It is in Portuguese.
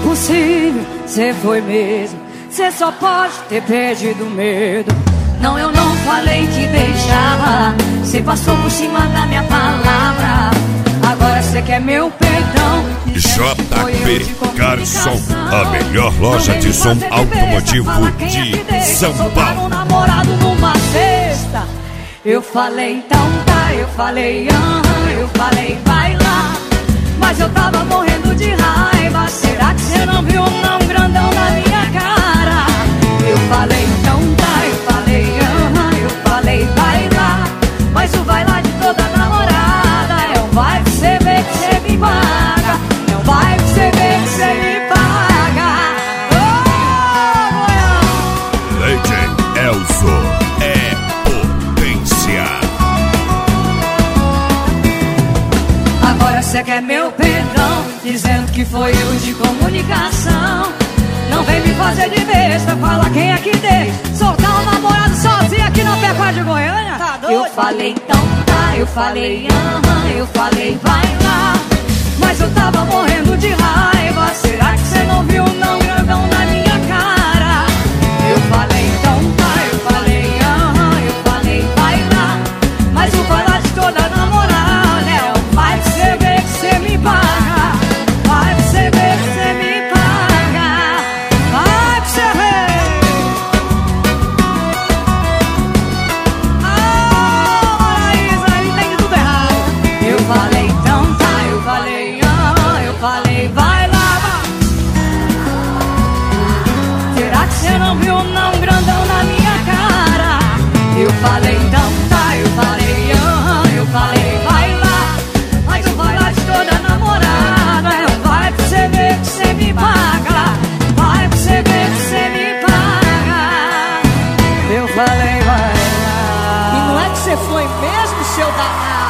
possível, cê foi mesmo. Cê só pode ter perdido medo. Não, eu não falei que deixava. Cê passou por cima da minha palavra. Agora cê quer meu perdão. JP Garçom, a melhor loja de som automotivo de São Paulo. Namorado numa sexta. Eu falei então tá, eu falei eu falei vai lá. Mas eu tava morrendo de raiva. Será que cê não viu não grandão na minha cara? Eu falei então tá, eu falei eu falei vai lá. Mas o vai lá de toda namorada é um vai que cê vê que cê me paga. É um vai que cê vê que cê me paga. DJ Elzo é potência. Agora cê quer meu perdão, dizendo que foi erro de comunicação. Não vem me fazer de besta, fala quem é que dei. Soltar um namorado sozinho aqui na Pecuária de Goiânia? Tá doido? Eu falei então tá, eu falei eu falei vai lá. Mas eu tava morrendo de raiva. Será que cê não viu não grandão na minha cara? Eu falei então tá, eu falei vai lá. Mas o vai lá de toda namorada é um vai que cê vê que cê me paga. Vai que cê vê que cê me paga. Vai que cê vê. Aí tem tudo errado. Eu falei então tá, eu falei vai lá. Será que cê não viu não grandão na minha cara? Eu falei então tá, eu falei vai lá. Mas eu vai lá de toda namorada é um vai que cê vê que cê me paga. Vai que cê vê que cê me paga. Eu falei vai lá. E não é que você foi mesmo, seu danado?